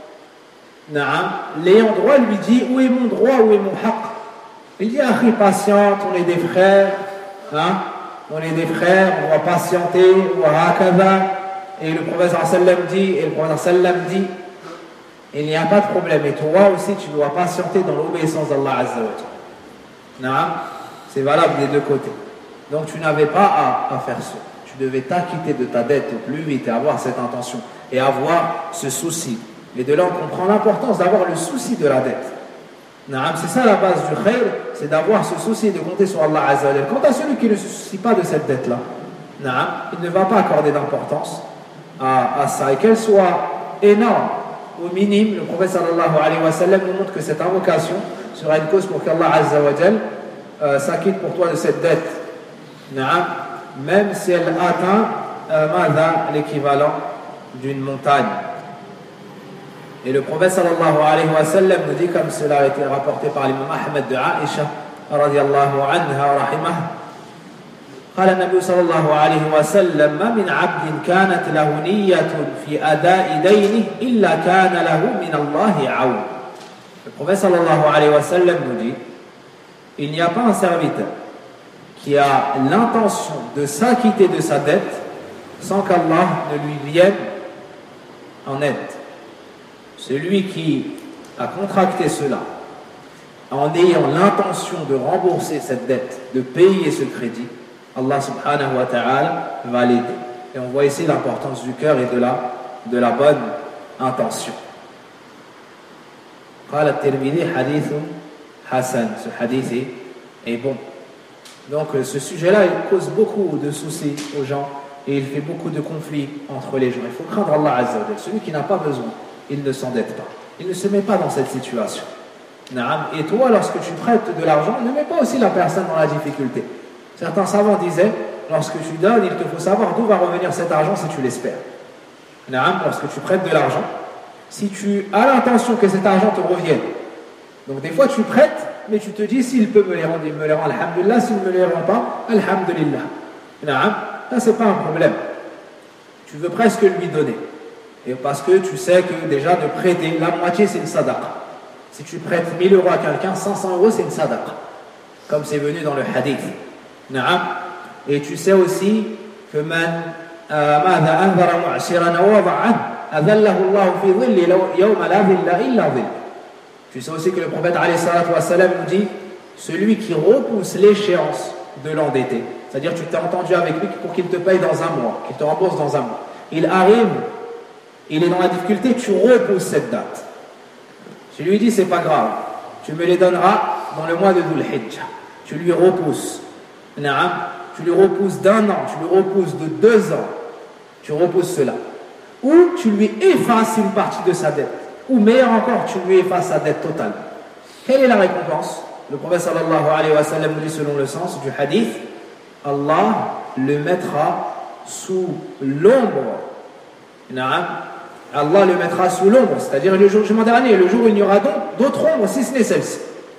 l'ayant droit lui dit: où est mon droit, où est mon haqq? Il dit: Akhi, patiente, on est des frères, hein? On est des frères, on va patienter, wa hakadha. Et le prophète sallam dit, il n'y a pas de problème, et toi aussi tu dois patienter dans l'obéissance d'Allah Azza wa Jalla. C'est valable des deux côtés. Donc tu n'avais pas à faire ça. Tu devais t'acquitter de ta dette au plus vite et avoir cette intention et avoir ce souci. Et de là on comprend l'importance d'avoir le souci de la dette. C'est ça la base du khayr, c'est d'avoir ce souci et de compter sur Allah Azza wa Jalla. Quant à celui qui ne se soucie pas de cette dette-là, il ne va pas accorder d'importance à ça, et qu'elle soit énorme ou minime. Le prophète sallallahu alayhi wa sallam nous montre que cette invocation sera une cause pour qu'Allah Azza wa Jalla s'acquitte pour toi de cette dette, même si elle atteint l'équivalent d'une montagne. Et le prophète sallallahu alayhi wa sallam nous dit, comme cela a été rapporté par l'imam Ahmed de Aïcha radiyallahu anha wa rahimah, قال النبي صلى الله عليه وسلم: ما من عبد كانت له نية في أداء دينه إلا كان له من الله عون. Le prophète sallallahu alayhi wa sallam nous dit: il n'y a pas un serviteur qui a l'intention de s'acquitter de sa dette sans qu'Allah ne lui vienne en aide. Celui qui a contracté cela en ayant l'intention de rembourser cette dette, de payer ce crédit, Allah subhanahu wa ta'ala va l'aider. Et on voit ici l'importance du cœur et de la bonne intention. قال الترمذي حديث حسن. Ce hadith est bon. Donc ce sujet-là, il cause beaucoup de soucis aux gens et il fait beaucoup de conflits entre les gens. Il faut craindre Allah Azza wa Jalla. Celui qui n'a pas besoin, il ne s'endette pas. Il ne se met pas dans cette situation. Et toi, lorsque tu prêtes de l'argent, ne mets pas aussi la personne dans la difficulté. Certains savants disaient, lorsque tu donnes, il te faut savoir d'où va revenir cet argent si tu l'espères. Lorsque tu prêtes de l'argent, si tu as l'intention que cet argent te revienne, donc des fois tu prêtes, mais tu te dis, s'il peut me les rendre, il me les rend, alhamdulillah, s'il ne me les rend pas, alhamdulillah. Ça, c'est pas un problème. Tu veux presque lui donner. Et parce que tu sais que déjà de prêter, la moitié c'est une sadaqa. Si tu prêtes 1000 euros à quelqu'un, 500 euros c'est une sadaqa. Comme c'est venu dans le hadith. Et tu sais aussi que tu sais aussi que le prophète alayhi salatu wa salam nous dit: celui qui repousse l'échéance de l'endetté, c'est-à-dire tu t'es entendu avec lui pour qu'il te paye dans un mois, qu'il te rembourse dans un mois, il arrive, il est dans la difficulté, tu repousses cette date. Tu lui dis: c'est pas grave, tu me les donneras dans le mois de Dhul Hijjah. Tu lui repousses. Tu lui repousses d'1 an, tu lui repousses de 2 ans, tu repousses cela. Ou tu lui effaces une partie de sa dette. Ou meilleur encore, tu lui effaces sa dette totale. Quelle est la récompense? Le prophète sallallahu alayhi wa sallam nous dit, selon le sens du hadith, Allah le mettra sous l'ombre. Allah le mettra sous l'ombre, c'est-à-dire le jour du jugement dernier, le jour où il n'y aura d'autres ombres si ce n'est celle-ci.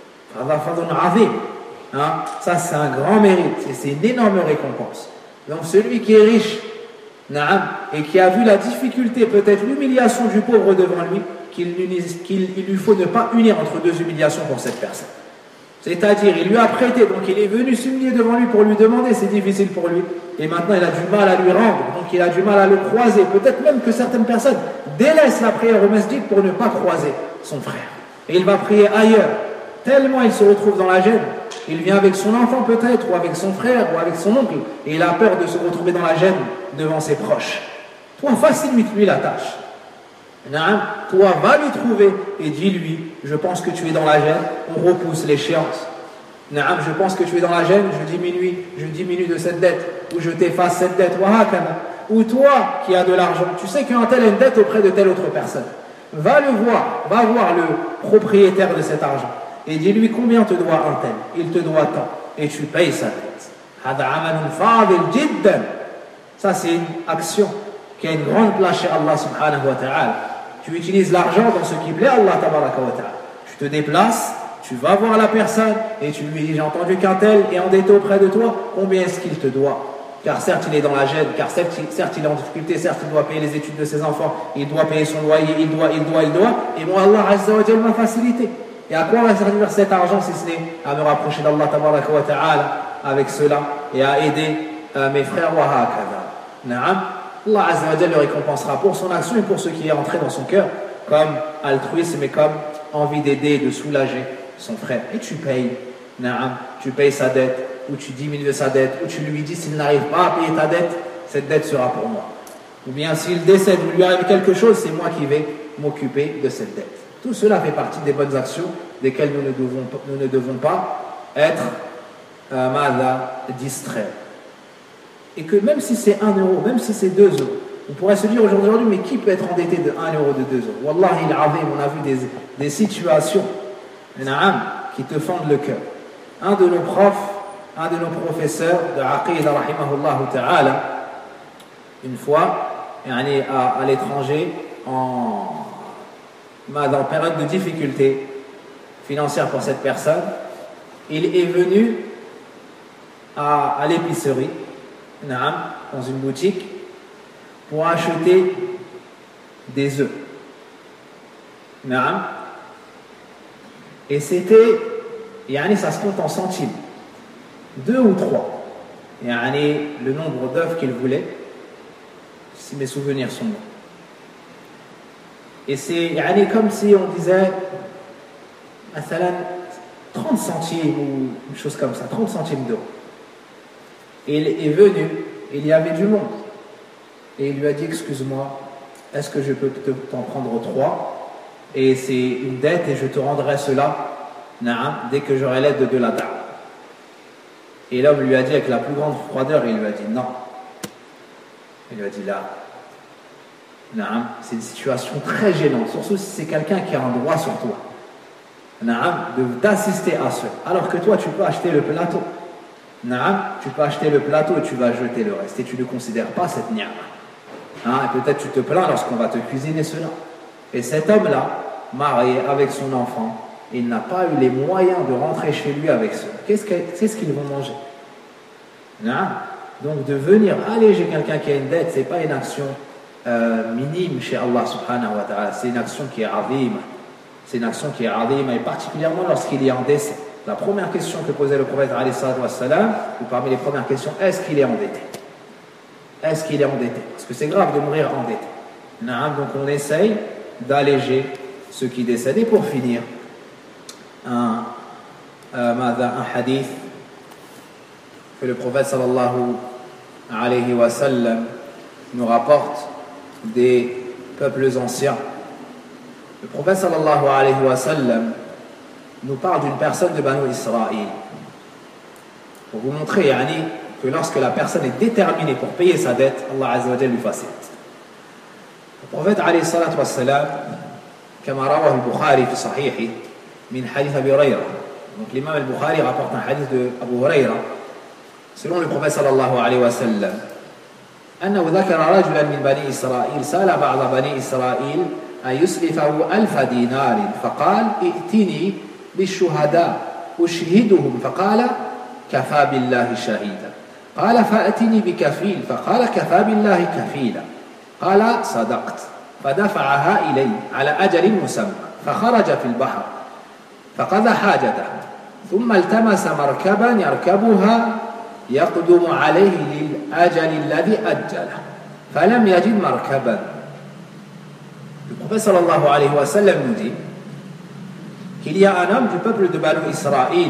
Ça c'est un grand mérite et c'est une énorme récompense. Donc celui qui est riche et qui a vu la difficulté, peut-être l'humiliation du pauvre devant lui, qu'il lui faut ne pas unir entre deux humiliations pour cette personne. C'est-à-dire, il lui a prêté, donc il est venu s'humilier devant lui pour lui demander, c'est difficile pour lui, et maintenant il a du mal à lui rendre, donc il a du mal à le croiser. Peut-être même que certaines personnes délaissent la prière au masjid pour ne pas croiser son frère. Et il va prier ailleurs, tellement il se retrouve dans la gêne. Il vient avec son enfant peut-être, ou avec son frère, ou avec son oncle, et il a peur de se retrouver dans la gêne devant ses proches. Toi, facilite-lui la tâche. Toi, va lui trouver et dis-lui: je pense que tu es dans la gêne, on repousse l'échéance. Je pense que tu es dans la gêne, je diminue de cette dette, ou je t'efface cette dette. Ou toi qui as de l'argent, tu sais qu'un tel a une dette auprès de telle autre personne. Va le voir, va voir le propriétaire de cet argent et dis-lui combien te doit un tel. Il te doit tant et tu payes sa dette. Ça, c'est une action qui a une grande place chez Allah subhanahu wa ta'ala. Tu utilises l'argent dans ce qui plaît à Allah tabaraka wa ta'ala. Tu te déplaces, tu vas voir la personne et tu lui dis j'ai entendu qu'un tel est endetté auprès de toi, combien est-ce qu'il te doit? Car certes il est dans la gêne, car certes il est en difficulté, certes il doit payer les études de ses enfants, il doit payer son loyer, il doit, et moi Allah Azza wa Jalla m'a facilité. Et à quoi va servir cet argent si ce n'est à me rapprocher d'Allah tabaraka wa ta'ala avec cela et à aider mes frères wa hakadha. Na'am. Allah Azza wa Jalla le récompensera pour son action et pour ce qui est rentré dans son cœur comme altruisme et comme envie d'aider et de soulager son frère. Et tu payes, na'am, tu payes sa dette ou tu diminues sa dette ou tu lui dis s'il n'arrive pas à payer ta dette, cette dette sera pour moi. Ou bien s'il décède ou lui arrive quelque chose, c'est moi qui vais m'occuper de cette dette. Tout cela fait partie des bonnes actions desquelles nous ne devons pas être distraits. Et que même si c'est 1 euro, même si c'est 2 euros, on pourrait se dire aujourd'hui, mais qui peut être endetté de 1 euro, de 2 euros? Wallahi al-azim, on a vu des situations qui te fendent le cœur. Un de nos profs, un de nos professeurs de Aqida, rahimahullah ta'ala, une fois, à l'étranger, dans période de difficulté financière pour cette personne, il est venu à l'épicerie, dans une boutique, pour acheter des œufs. Et c'était, ça se compte en centimes, 2 ou 3. Le nombre d'œufs qu'il voulait, si mes souvenirs sont bons. Et c'est comme si on disait 30 centimes ou une chose comme ça, 30 centimes d'euros. Et il est venu, il y avait du monde. Et il lui a dit, excuse-moi, est-ce que je peux t'en prendre 3? Et c'est une dette et je te rendrai cela dès que j'aurai l'aide de la dame. Et l'homme lui a dit avec la plus grande froideur, il lui a dit non. Il lui a dit là, c'est une situation très gênante, surtout si c'est quelqu'un qui a un droit sur toi. D'assister à cela. Alors que toi, tu peux acheter le plateau. Tu peux acheter le plateau et tu vas jeter le reste. Et tu ne considères pas cette ni'ma. Et peut-être tu te plains lorsqu'on va te cuisiner cela. Et cet homme-là, marié avec son enfant, il n'a pas eu les moyens de rentrer chez lui avec cela. Qu'est-ce qu'ils vont manger? Donc de venir alléger quelqu'un qui a une dette, ce n'est pas une action minime chez Allah subhanahu wa ta'ala. C'est une action qui est azima. C'est une action qui est azima, et particulièrement lorsqu'il y a un décès. La première question que posait le prophète alayhi salatu wassalam, ou parmi les premières questions, est-ce qu'il est endetté? Est-ce qu'il est endetté? Parce que c'est grave de mourir endetté. Donc on essaye d'alléger ceux qui décèdent. Et pour finir, un hadith que le prophète sallallahu alayhi wa sallam nous rapporte des peuples anciens. Le prophète sallallahu alayhi wa sallam nous parle d'une personne de Banu Israël pour vous montrer que lorsque la personne est déterminée pour payer sa dette, Allah Azza wa Jalla lui facilite. Le prophète alayhi salatu wa salam, comme رواه البخاري في صحيحه من حديث أبي هريرة. Donc l'imam al-Bukhari rapporte un hadith de Abu Huraira selon le prophète sallallahu alayhi wa sallam أنه ذكر رجلا من بني إسرائيل سأل بعض بني إسرائيل أن يسلفه 1000 دينار فقال ائتني بالشهداء أشهدهم فقال كفى بالله شهيدا قال فأتني بكفيل فقال كفى بالله كفيلا قال صدقت فدفعها إلي على أجل مسمى فخرج في البحر فقضى حاجته ثم التمس مركبا يركبها يقدم عليه للأجل الذي أجله فلم يجد مركبا. Le prophète sallallahu alayhi wa sallam nous dit qu'il y a un homme du peuple de Banu Israël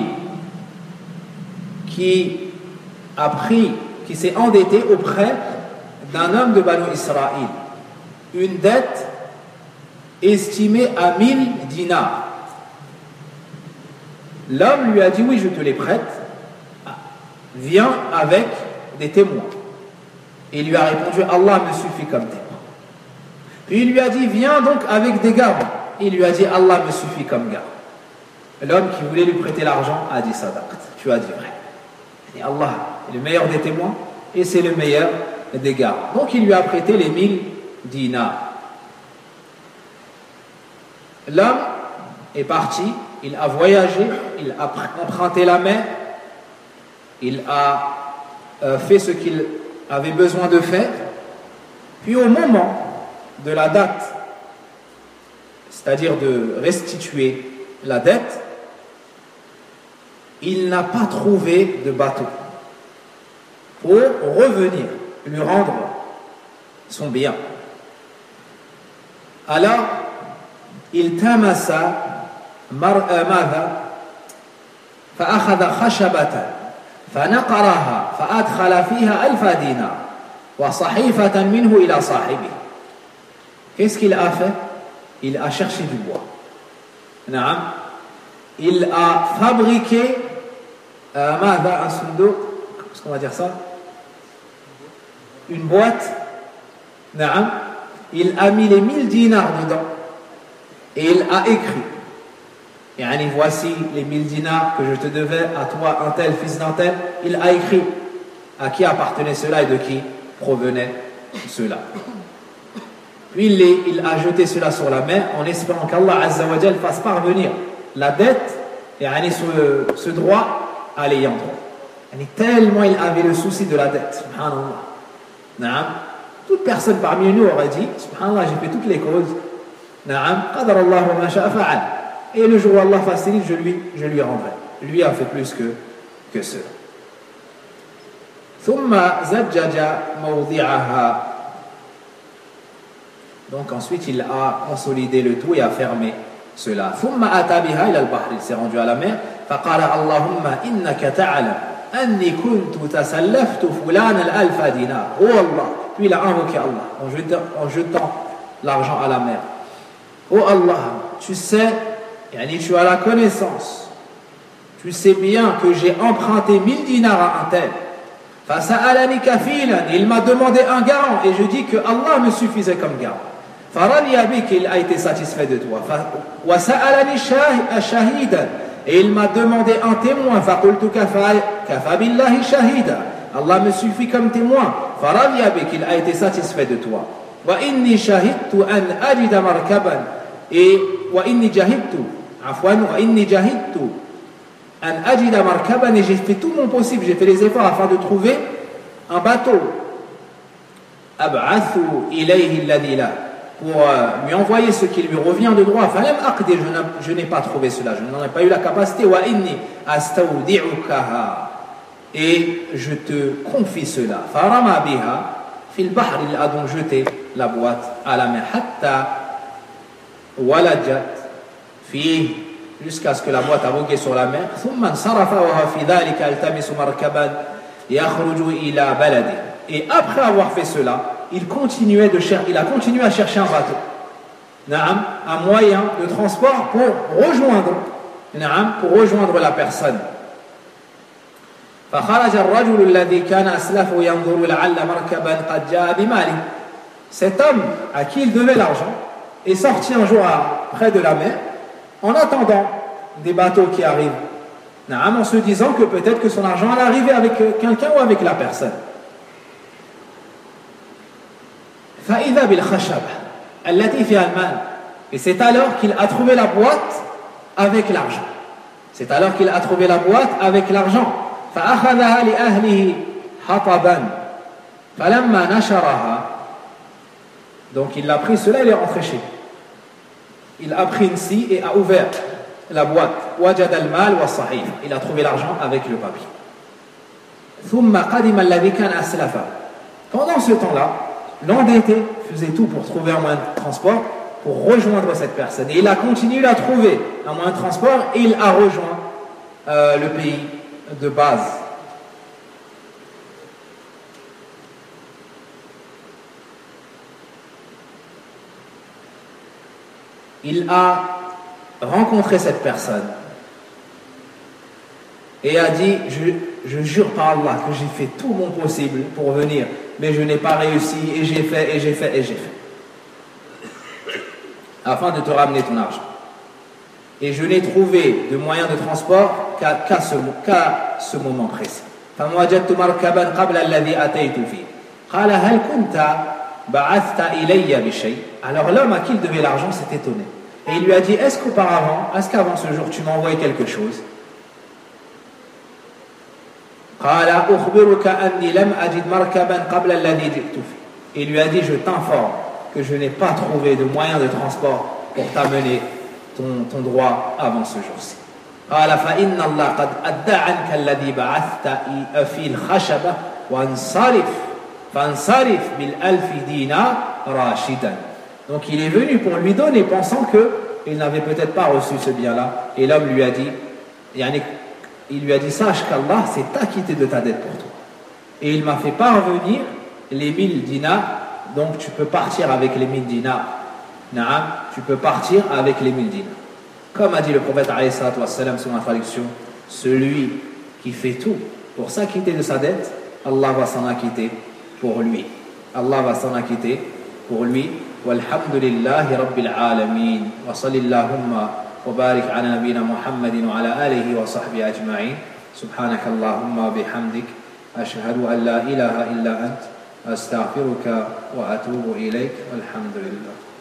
qui s'est endetté auprès d'un homme de Banu Israël, une dette estimée à 1000 dinars. L'homme lui a dit oui, je te les prête, viens avec des témoins. Et il lui a répondu Allah me suffit comme témoin. Puis il lui a dit viens donc avec des garants. Il lui a dit Allah me suffit comme garant. L'homme qui voulait lui prêter l'argent a dit sadaqt, tu as dit vrai. Et Allah est le meilleur des témoins et c'est le meilleur d'égards. Donc il lui a prêté les 1000 dinars. L'homme est parti, il a voyagé, il a emprunté la mer, il a fait ce qu'il avait besoin de faire. Puis au moment de la date, c'est-à-dire de restituer la dette, il n'a pas trouvé de bateau pour revenir, lui rendre son bien. Alors, il tamassa ماذا فأخذ خشبة فنقرها فأدخل فيها 1000 دينار وصحيفة منه إلى صاحبه. Qu'est-ce qu'il a fait? Il a cherché du bois. Il a fabriqué un sundouk, qu'est-ce qu'on va dire ça? Une boîte. Il a mis les 1000 dinars dedans et il a écrit, yani, voici les 1000 dinars que je te devais, à toi, un tel, fils d'un tel. Il a écrit à qui appartenait cela et de qui provenait cela. Puis il a jeté cela sur la mer en espérant qu'Allah Azza wa Jal fasse parvenir la dette, yani ce droit à l'ayant droit. Yani tellement il avait le souci de la dette, subhanallah. Toute personne parmi nous aurait dit, subhanallah, j'ai fait toutes les causes, qadar Allah wa ma sha'a fa'al. Et le jour où Allah facilite, je lui rendrai. Lui a fait plus que cela. ثم زجج موضعها. Donc ensuite il a consolidé le tout et a fermé cela. ثم أتى بها إلى البحر. Il s'est rendu à la mer. فقال اللهم إنك تعلم أني كنت تسلفت فلانا 1000 دينار. Oh Allah. Puis il a invoqué Allah en jetant l'argent à la mer. Oh Allah, tu sais, tu as la connaissance, tu sais bien que j'ai emprunté 1000 dinars à un tel. فسألني كفيلا. Il m'a demandé un garant et je dis que Allah me suffisait comme garant. فرضي بك. Il a été satisfait de toi. وسألني شهيدا. Et il m'a demandé un témoin. فقلت كفى بالله شهيدا. Allah me suffit comme témoin. فرضي بك. Il a été satisfait de toi. وإني شهدت أن أجد مركبا. Et وإني جهدت وإني جهدت أن أجد مركبا. Et j'ai fait tout mon possible, j'ai fait les efforts afin de trouver un bateau. أبعث إليه الذي لا. Pour lui envoyer ce qui lui revient de droit. فلم أقدر. Je n'ai pas trouvé cela, je n'en ai pas eu la capacité. وإني أستودعكها. Et je te confie cela. فرمى بها في البحر. Il a donc jeté la boîte à la mer. حتى ولجت فيه. Jusqu'à ce que la boîte a vogué sur la mer. ثم انصرف وهو في ذلك يلتمس مركبا يخرج إلى بلده. Et après avoir fait cela, il a continué à chercher un bateau, un moyen de transport pour rejoindre la personne. فخرج الرجل الذي كان أسلفه ينظر لعل مركبا قد جاء بماله. Cet homme à qui il devait l'argent est sorti un jour près de la mer en attendant des bateaux qui arrivent, en se disant que peut-être que son argent allait arriver avec quelqu'un ou avec la personne. فإذا بالخشبة التي فيها المال. Et c'est alors qu'il a trouvé la boîte avec l'argent. C'est alors qu'il a trouvé la boîte avec l'argent. فأخذها لأهله حطبا فلما نشرها. Donc il a pris cela, il est rentré chez lui. Il a pris une scie et a ouvert la boîte. وجد المال والصحيفة. Il a trouvé l'argent avec le papier. ثم قدم الذي كان أسلفه. Pendant ce temps-là, l'endetté faisait tout pour trouver un moyen de transport pour rejoindre cette personne. Et il a continué à trouver un moyen de transport et il a rejoint le pays de base. Il a rencontré cette personne et a dit, je jure par Allah que j'ai fait tout mon possible pour venir, mais je n'ai pas réussi, et j'ai fait, afin de te ramener ton argent. Et je n'ai trouvé de moyen de transport qu'à ce moment précis. فَمَوَجَدْتُ مَرْكَبًا قَبْلَ الَّذِي أَتَيْتُ فِيهِ قال هل كنت بعثت إلي بشيء. Alors l'homme à qui il devait l'argent s'est étonné. Et il lui a dit, est-ce qu'avant ce jour, tu m'as envoyé quelque chose? قال أخبرك أني لم أجد مركبا قبل الذي جئت فيه. Il lui a dit, je t'informe que je n'ai pas trouvé de moyen de transport pour t'amener ton droit avant ce jour-ci. قال فإن الله قد أدى عنك الذي بعثت في الخشبة فانصرف بالألف دينار راشدا. Donc il est venu pour lui donner, pensant qu'il n'avait peut-être pas reçu ce bien-là. Et l'homme lui a dit, il lui a dit, sache qu'Allah s'est acquitté de ta dette pour toi. Et il m'a fait parvenir les 1000 dinars, donc tu peux partir avec les 1000 dinars. Naam, tu peux partir avec les 1000 dinars. Comme a dit le prophète alayhi salatu wassalam sur la traduction, celui qui fait tout pour s'acquitter de sa dette, Allah va s'en acquitter pour lui. Allah va s'en acquitter pour lui. Walhamdulillahi rabbil alamin. Wa sallallahu wa barik ala nabina Muhammadin wa ala alihi wa sahbihi ajma'in. Subhanaka Allahumma bihamdik. Ashhadu an la ilaha illa ant. Astaghfiruka wa atubu ilayk. Walhamdulillah.